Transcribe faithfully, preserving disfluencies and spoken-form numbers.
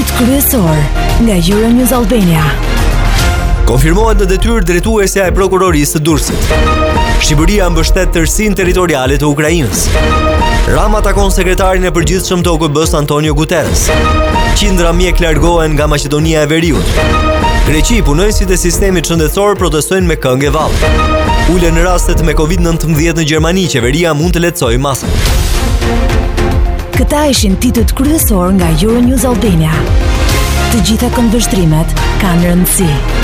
Titullit kryesor nga Euronews Albania. Konfirmohet në detyrë drejtuesja e prokurorisë së Durrësit. Shqipëria mbështet tërsinë territoriale të Ukrainës. Rama takon sekretarin e përgjithshëm të O K B-s Antonio Guterres. Qindra mjek largohen nga Maqedonia e Veriut. Greqi, punojësit e sistemit shëndetësor protestojnë me këngë e vallë. Ulen rastet me covid nëntëmbëdhjetë në Gjermani, qeveria mund të lehtësojë masën. Këta ishin titët kryesor nga Euronews Albania. Të gjitha këndvështrimet kanë rëndësi.